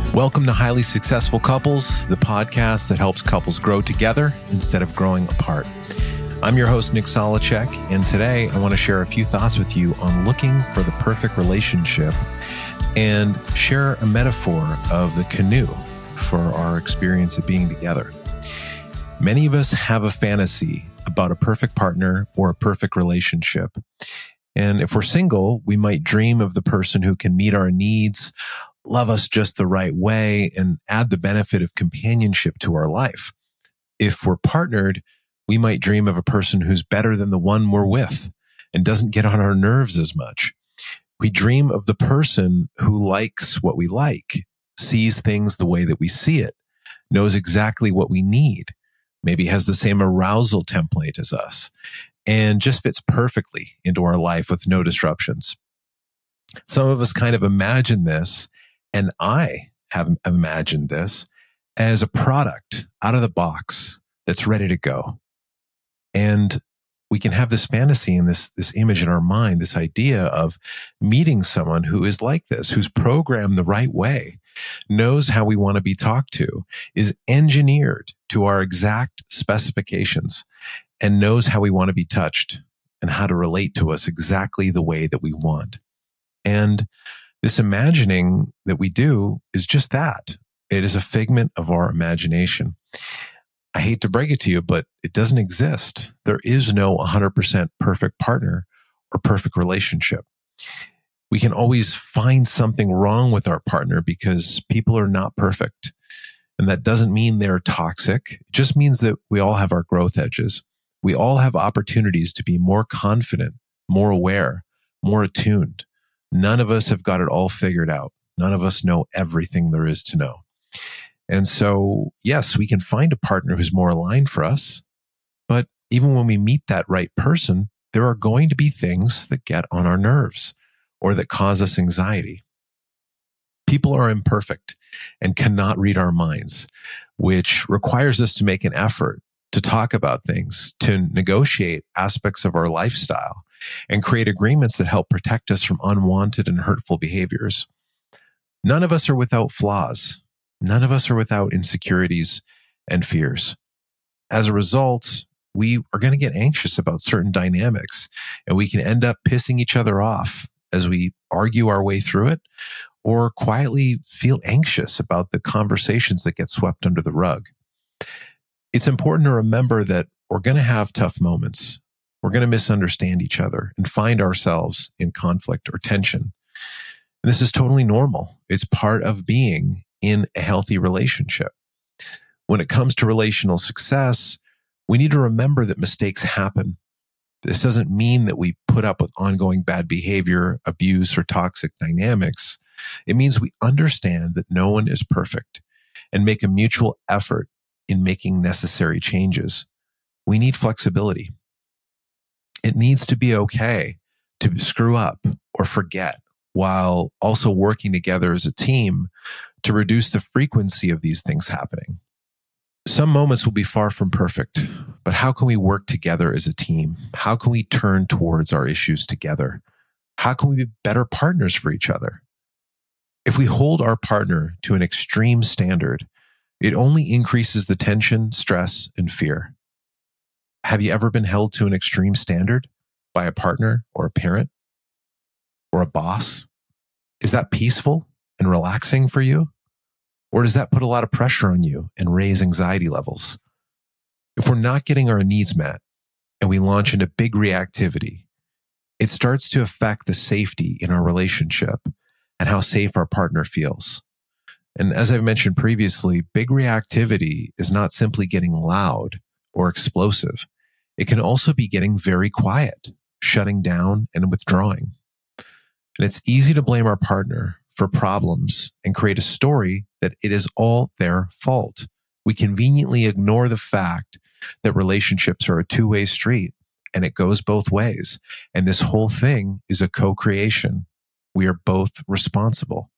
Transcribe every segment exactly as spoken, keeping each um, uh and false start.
Welcome to Highly Successful Couples, the podcast that helps couples grow together instead of growing apart. I'm your host, Nick Solacek, and today I want to share a few thoughts with you on looking for the perfect relationship and share a metaphor of the canoe for our experience of being together. Many of us have a fantasy about a perfect partner or a perfect relationship. And if we're single, we might dream of the person who can meet our needs, love us just the right way, and add the benefit of companionship to our life. If we're partnered, we might dream of a person who's better than the one we're with and doesn't get on our nerves as much. We dream of the person who likes what we like, sees things the way that we see it, knows exactly what we need, maybe has the same arousal template as us, and just fits perfectly into our life with no disruptions. Some of us kind of imagine this, and I have imagined this as a product out of the box that's ready to go. And we can have this fantasy and this, this image in our mind, this idea of meeting someone who is like this, who's programmed the right way, knows how we want to be talked to, is engineered to our exact specifications, and knows how we want to be touched and how to relate to us exactly the way that we want. And this imagining that we do is just that. It is a figment of our imagination. I hate to break it to you, but it doesn't exist. There is no one hundred percent perfect partner or perfect relationship. We can always find something wrong with our partner because people are not perfect. And that doesn't mean they're toxic. It just means that we all have our growth edges. We all have opportunities to be more confident, more aware, more attuned. None of us have got it all figured out. None of us know everything there is to know. And so, yes, we can find a partner who's more aligned for us. But even when we meet that right person, there are going to be things that get on our nerves or that cause us anxiety. People are imperfect and cannot read our minds, which requires us to make an effort to talk about things, to negotiate aspects of our lifestyle, and create agreements that help protect us from unwanted and hurtful behaviors. None of us are without flaws. None of us are without insecurities and fears. As a result, we are going to get anxious about certain dynamics, and we can end up pissing each other off as we argue our way through it, or quietly feel anxious about the conversations that get swept under the rug. It's important to remember that we're going to have tough moments. We're going to misunderstand each other and find ourselves in conflict or tension. And this is totally normal. It's part of being in a healthy relationship. When it comes to relational success, we need to remember that mistakes happen. This doesn't mean that we put up with ongoing bad behavior, abuse, or toxic dynamics. It means we understand that no one is perfect and make a mutual effort in making necessary changes. We need flexibility. It needs to be okay to screw up or forget while also working together as a team to reduce the frequency of these things happening. Some moments will be far from perfect, but how can we work together as a team? How can we turn towards our issues together? How can we be better partners for each other? If we hold our partner to an extreme standard, it only increases the tension, stress, and fear. Have you ever been held to an extreme standard by a partner or a parent or a boss? Is that peaceful and relaxing for you? Or does that put a lot of pressure on you and raise anxiety levels? If we're not getting our needs met and we launch into big reactivity, it starts to affect the safety in our relationship and how safe our partner feels. And as I've mentioned previously, big reactivity is not simply getting loud or explosive. It can also be getting very quiet, shutting down and withdrawing. And it's easy to blame our partner for problems and create a story that it is all their fault. We conveniently ignore the fact that relationships are a two-way street and it goes both ways. And this whole thing is a co-creation. We are both responsible.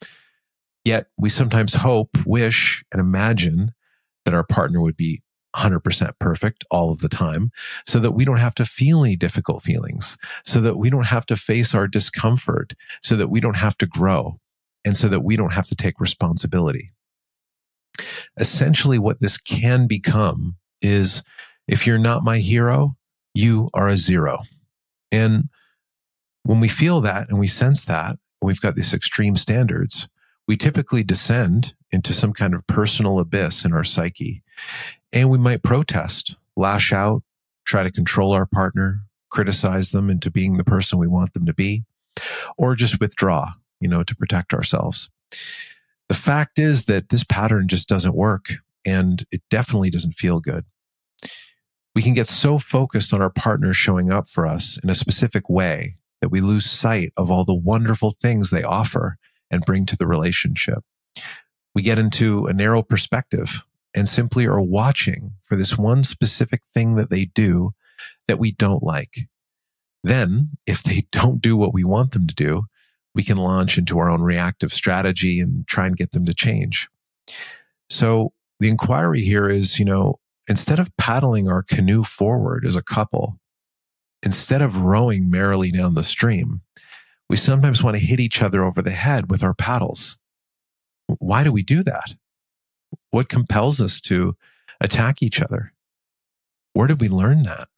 Yet we sometimes hope, wish, and imagine that our partner would be one hundred percent perfect all of the time so that we don't have to feel any difficult feelings, so that we don't have to face our discomfort, so that we don't have to grow. and so that we don't have to take responsibility. Essentially, what this can become is, if you're not my hero, you are a zero. And when we feel that and we sense that, we've got these extreme standards, we typically descend into some kind of personal abyss in our psyche. And we might protest, lash out, try to control our partner, criticize them into being the person we want them to be, or just withdraw, you know, to protect ourselves. The fact is that this pattern just doesn't work, and it definitely doesn't feel good. We can get so focused on our partner showing up for us in a specific way that we lose sight of all the wonderful things they offer and bring to the relationship. We get into a narrow perspective and simply are watching for this one specific thing that they do that we don't like. Then, if they don't do what we want them to do, we can launch into our own reactive strategy and try and get them to change. So the inquiry here is, you know, instead of paddling our canoe forward as a couple, instead of rowing merrily down the stream, we sometimes want to hit each other over the head with our paddles. Why do we do that? What compels us to attack each other? Where did we learn that?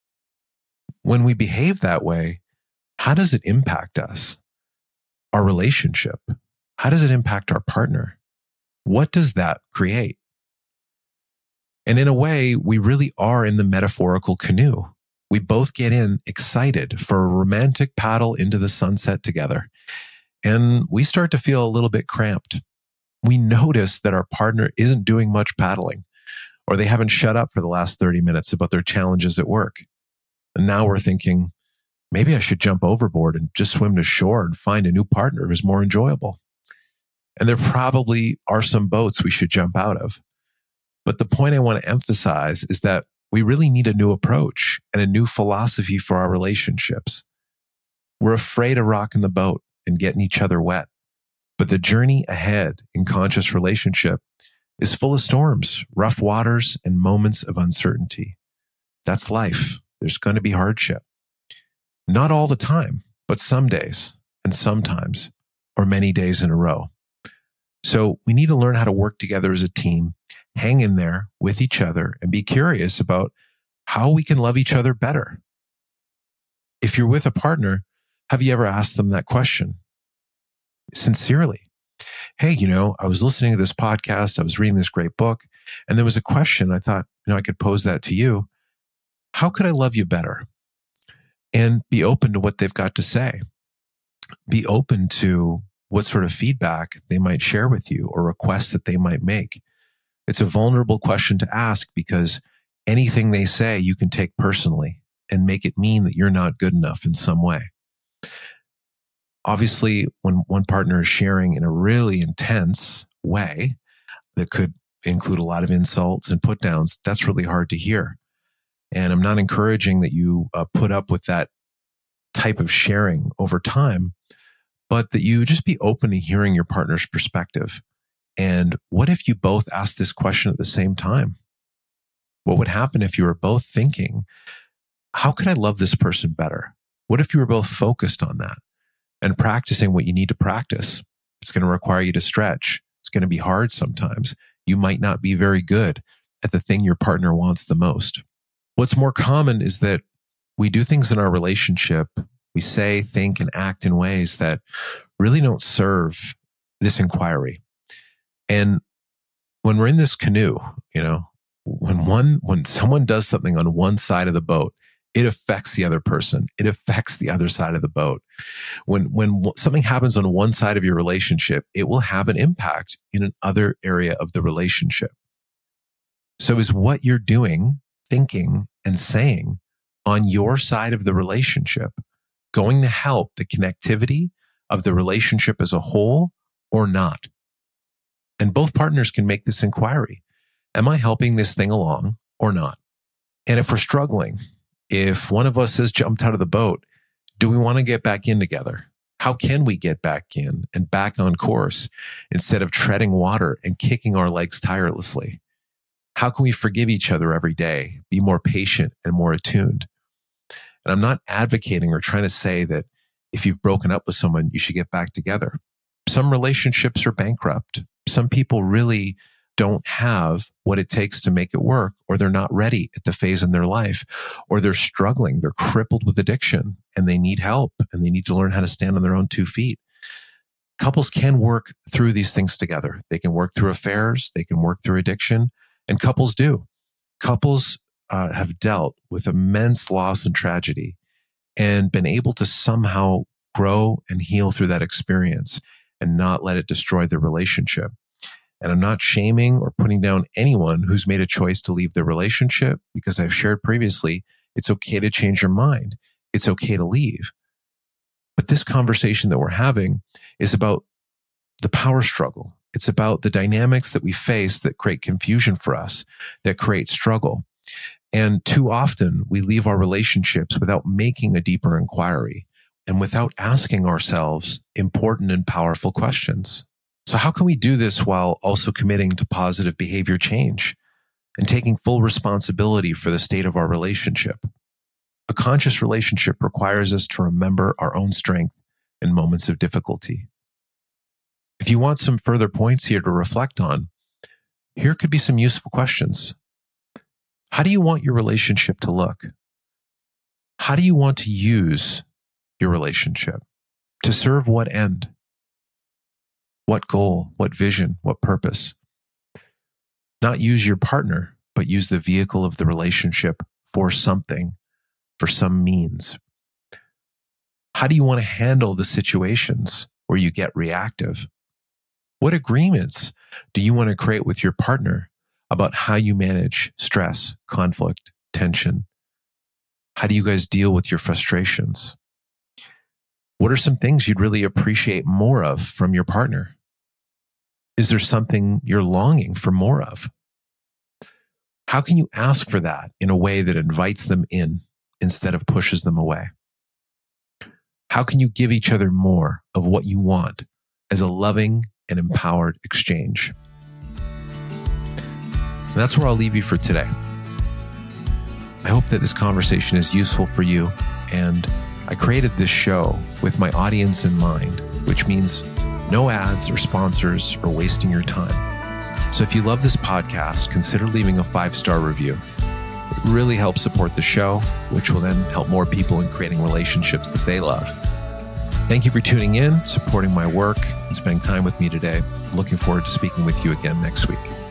When we behave that way, how does it impact us? Our relationship? How does it impact our partner? What does that create? And in a way, we really are in the metaphorical canoe. We both get in excited for a romantic paddle into the sunset together. And we start to feel a little bit cramped. We notice that our partner isn't doing much paddling, or they haven't shut up for the last thirty minutes about their challenges at work. And now we're thinking, maybe I should jump overboard and just swim to shore and find a new partner who's more enjoyable. And there probably are some boats we should jump out of. But the point I want to emphasize is that we really need a new approach and a new philosophy for our relationships. We're afraid of rocking the boat and getting each other wet. But the journey ahead in conscious relationship is full of storms, rough waters, and moments of uncertainty. That's life. There's going to be hardship. Not all the time, but some days and sometimes, or many days in a row. So we need to learn how to work together as a team, hang in there with each other, and be curious about how we can love each other better. If you're with a partner, have you ever asked them that question? Sincerely. Hey, you know, I was listening to this podcast, I was reading this great book, and there was a question. I thought, you know, I could pose that to you. How could I love you better? And be open to what they've got to say. Be open to what sort of feedback they might share with you or requests that they might make. It's a vulnerable question to ask because anything they say you can take personally and make it mean that you're not good enough in some way. Obviously, when one partner is sharing in a really intense way that could include a lot of insults and put downs, that's really hard to hear. And I'm not encouraging that you uh, put up with that type of sharing over time, but that you just be open to hearing your partner's perspective. And what if you both asked this question at the same time? What would happen if you were both thinking, how could I love this person better? What if you were both focused on that and practicing what you need to practice? It's going to require you to stretch. It's going to be hard sometimes. You might not be very good at the thing your partner wants the most. What's more common is that we do things in our relationship. We say, think, and act in ways that really don't serve this inquiry. And when we're in this canoe, you know, when one, when someone does something on one side of the boat, it affects the other person. It affects the other side of the boat. When, when something happens on one side of your relationship, it will have an impact in another area of the relationship. So is what you're doing, thinking, and saying on your side of the relationship going to help the connectivity of the relationship as a whole or not? And both partners can make this inquiry. Am I helping this thing along or not? And if we're struggling, if one of us has jumped out of the boat, do we want to get back in together? How can we get back in and back on course instead of treading water and kicking our legs tirelessly? How can we forgive each other every day, be more patient and more attuned? And I'm not advocating or trying to say that if you've broken up with someone, you should get back together. Some relationships are bankrupt. Some people really don't have what it takes to make it work, or they're not ready at the phase in their life, or they're struggling. They're crippled with addiction and they need help and they need to learn how to stand on their own two feet. Couples can work through these things together. They can work through affairs. They can work through addiction, and couples do. Couples uh, have dealt with immense loss and tragedy and been able to somehow grow and heal through that experience and not let it destroy their relationship. And I'm not shaming or putting down anyone who's made a choice to leave their relationship, because I've shared previously, it's okay to change your mind. It's okay to leave. But this conversation that we're having is about the power struggle. It's about the dynamics that we face that create confusion for us, that create struggle. And too often we leave our relationships without making a deeper inquiry and without asking ourselves important and powerful questions. So how can we do this while also committing to positive behavior change and taking full responsibility for the state of our relationship? A conscious relationship requires us to remember our own strength in moments of difficulty. If you want some further points here to reflect on, here could be some useful questions. How do you want your relationship to look? How do you want to use your relationship? To serve what end? What goal? What vision? What purpose? Not use your partner, but use the vehicle of the relationship for something, for some means. How do you want to handle the situations where you get reactive? What agreements do you want to create with your partner about how you manage stress, conflict, tension? How do you guys deal with your frustrations? What are some things you'd really appreciate more of from your partner? Is there something you're longing for more of? How can you ask for that in a way that invites them in instead of pushes them away? How can you give each other more of what you want as a loving and empowered exchange? And that's where I'll leave you for today. I hope that this conversation is useful for you, and I created this show with my audience in mind, which means no ads or sponsors or wasting your time. So if you love this podcast, consider leaving a five-star review. It really helps support the show, which will then help more people in creating relationships that they love. Thank you for tuning in, supporting my work, and spending time with me today. Looking forward to speaking with you again next week.